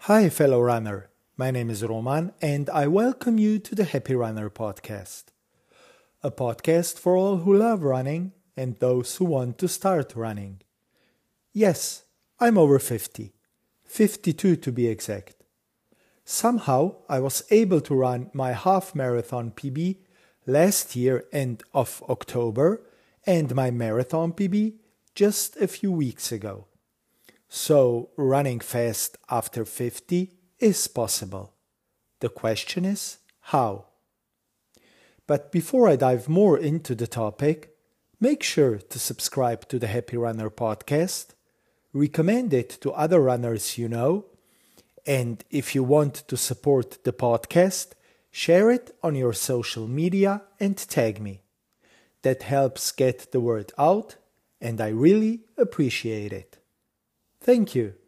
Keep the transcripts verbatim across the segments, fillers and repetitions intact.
Hi, fellow runner. My name is Roman, and I welcome you to the Happy Runner podcast. A podcast for all who love running and those who want to start running. Yes, I'm over fifty, fifty-two to be exact. Somehow I was able to run my half marathon P B last year end of October and my marathon P B just a few weeks ago. So running fast after fifty is possible. The question is, how? But before I dive more into the topic, make sure to subscribe to the Happy Runner podcast, recommend it to other runners you know, and if you want to support the podcast, share it on your social media and tag me. That helps get the word out, and I really appreciate it. Thank you.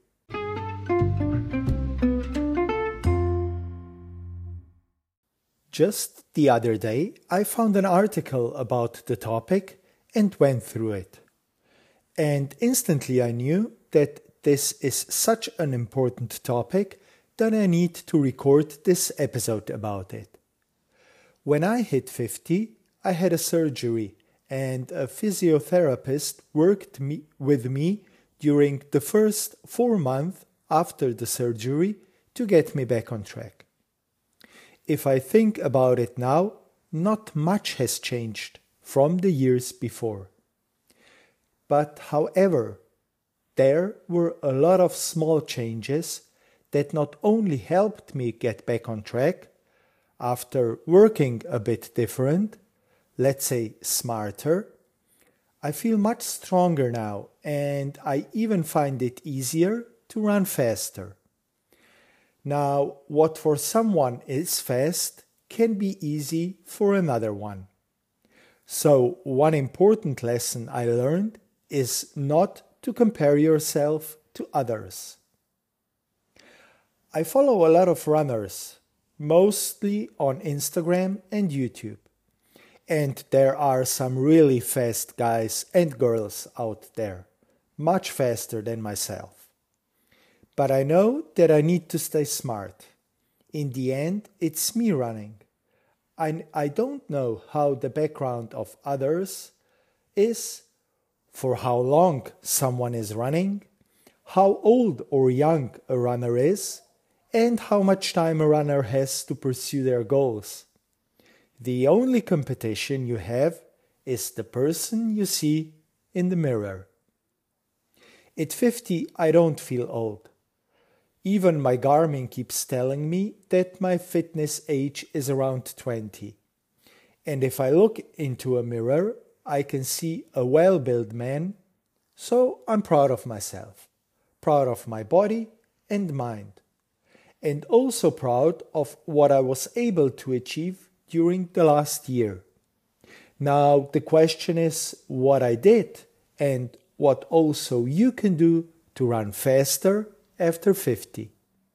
Just the other day, I found an article about the topic and went through it. And instantly I knew that this is such an important topic that I need to record this episode about it. When I hit fifty, I had a surgery and a physiotherapist worked me, with me during the first four months after the surgery to get me back on track. If I think about it now, not much has changed from the years before. But however, there were a lot of small changes that not only helped me get back on track, after working a bit different, let's say smarter, I feel much stronger now and I even find it easier to run faster. Now, what for someone is fast can be easy for another one. So, one important lesson I learned is not to compare yourself to others. I follow a lot of runners, mostly on Instagram and YouTube. And there are some really fast guys and girls out there, much faster than myself. But I know that I need to stay smart. In the end, it's me running. I, I don't know how the background of others is, for how long someone is running, how old or young a runner is, and how much time a runner has to pursue their goals. The only competition you have is the person you see in the mirror. At fifty, I don't feel old. Even my Garmin keeps telling me that my fitness age is around twenty. And if I look into a mirror, I can see a well-built man, so I'm proud of myself, proud of my body and mind, and also proud of what I was able to achieve during the last year. Now the question is what I did and what also you can do to run faster after fifty.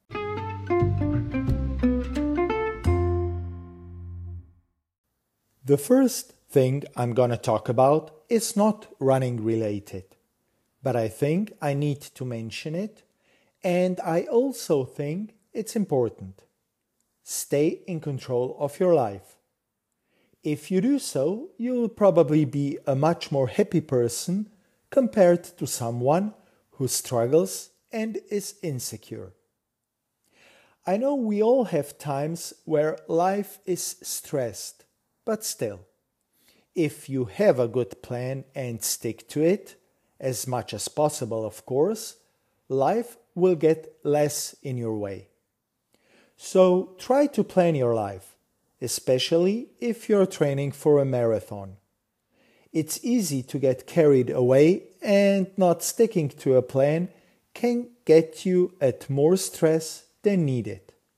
The first thing I'm gonna talk about is not running related, but I think I need to mention it, and I also think it's important. Stay in control of your life. If you do so, you'll probably be a much more happy person compared to someone who struggles and is insecure. I know we all have times where life is stressed, but still, if you have a good plan and stick to it, as much as possible of course, life will get less in your way. So try to plan your life, especially if you're training for a marathon. It's easy to get carried away, and not sticking to a plan can get you at more stress than needed.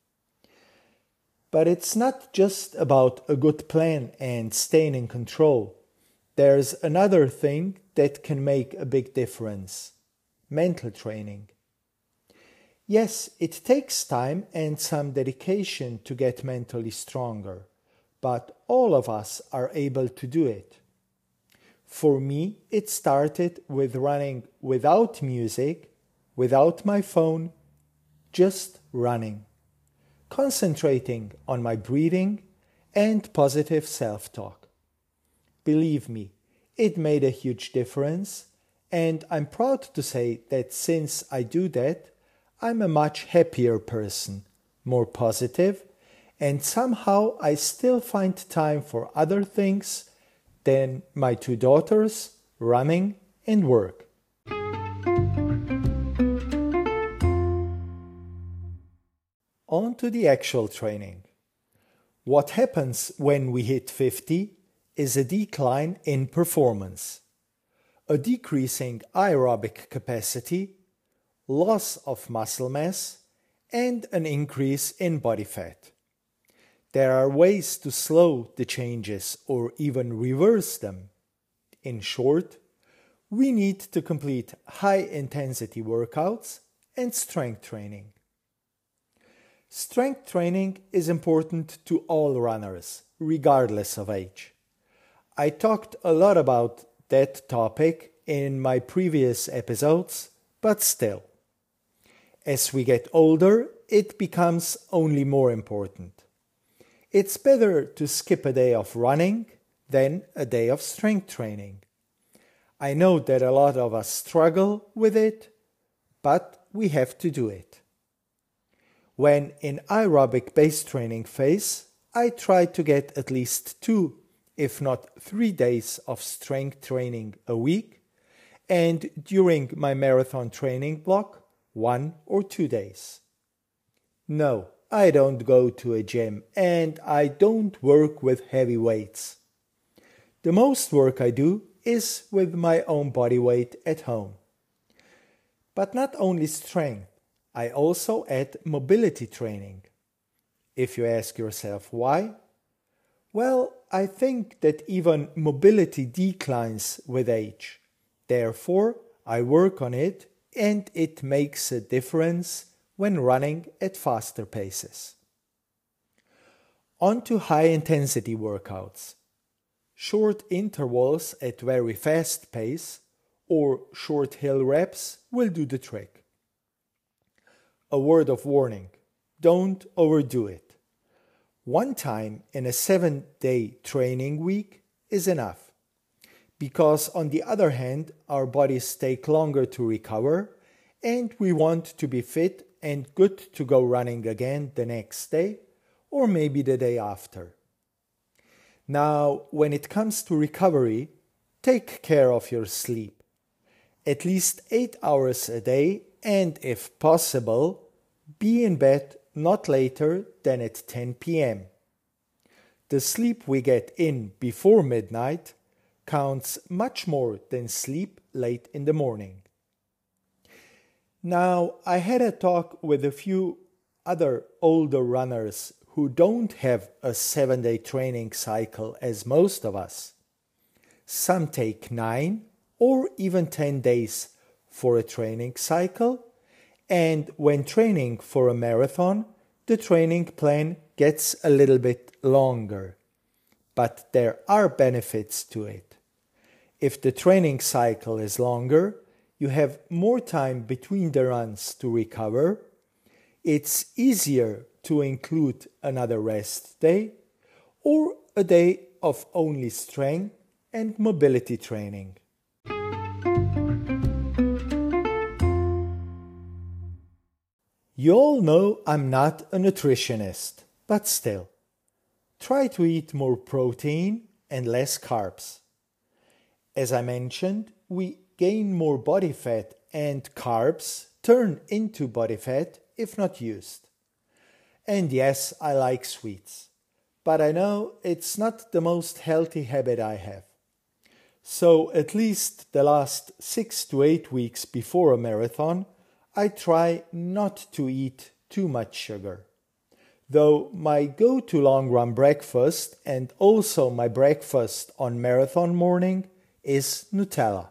But it's not just about a good plan and staying in control. There's another thing that can make a big difference: mental training. Yes, it takes time and some dedication to get mentally stronger, but all of us are able to do it. For me, it started with running without music, without my phone, just running, concentrating on my breathing and positive self-talk. Believe me, it made a huge difference, and I'm proud to say that since I do that, I'm a much happier person, more positive, and somehow I still find time for other things than my two daughters, running, and work. On to the actual training. What happens when we hit fifty is a decline in performance, a decreasing aerobic capacity, loss of muscle mass, and an increase in body fat. There are ways to slow the changes or even reverse them. In short, we need to complete high-intensity workouts and strength training. Strength training is important to all runners, regardless of age. I talked a lot about that topic in my previous episodes, but still. As we get older, it becomes only more important. It's better to skip a day of running than a day of strength training. I know that a lot of us struggle with it, but we have to do it. When in aerobic base training phase, I try to get at least two, if not three days of strength training a week, and during my marathon training block, one or two days. No, I don't go to a gym and I don't work with heavy weights. The most work I do is with my own body weight at home. But not only strength, I also add mobility training. If you ask yourself why, well, I think that even mobility declines with age. Therefore, I work on it and it makes a difference when running at faster paces. On to high-intensity workouts. Short intervals at very fast pace or short hill reps will do the trick. A word of warning, don't overdo it. One time in a seven-day training week is enough, because on the other hand, our bodies take longer to recover and we want to be fit and good to go running again the next day or maybe the day after. Now, when it comes to recovery, take care of your sleep. At least eight hours a day and, if possible, be in bed not later than at ten p.m. The sleep we get in before midnight counts much more than sleep late in the morning. Now, I had a talk with a few other older runners who don't have a seven-day training cycle as most of us. Some take nine or even ten days for a training cycle, and when training for a marathon, the training plan gets a little bit longer. But there are benefits to it. If the training cycle is longer, you have more time between the runs to recover. It's easier to include another rest day or a day of only strength and mobility training. You all know I'm not a nutritionist, but still, try to eat more protein and less carbs. As I mentioned, we gain more body fat and carbs turn into body fat if not used. And yes, I like sweets, but I know it's not the most healthy habit I have. So at least the last six to eight weeks before a marathon, I try not to eat too much sugar. Though my go-to long run breakfast and also my breakfast on marathon morning is Nutella.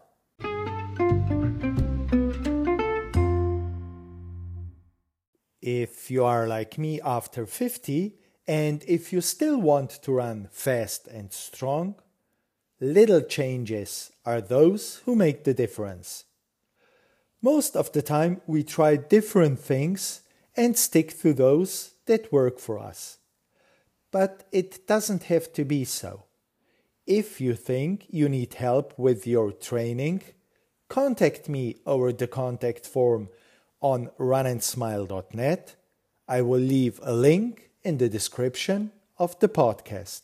If you are like me after fifty and if you still want to run fast and strong, little changes are those who make the difference. Most of the time we try different things and stick to those that work for us. But it doesn't have to be so. If you think you need help with your training, contact me over the contact form on run and smile dot net. I will leave a link in the description of the podcast.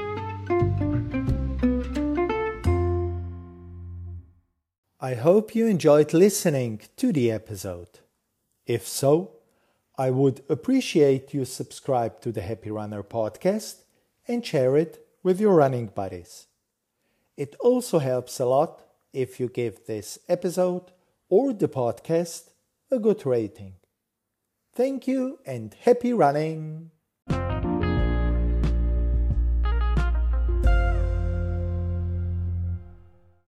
I hope you enjoyed listening to the episode. If so, I would appreciate you subscribe to the Happy Runner podcast and share it with your running buddies. It also helps a lot if you give this episode or the podcast a good rating. Thank you and happy running!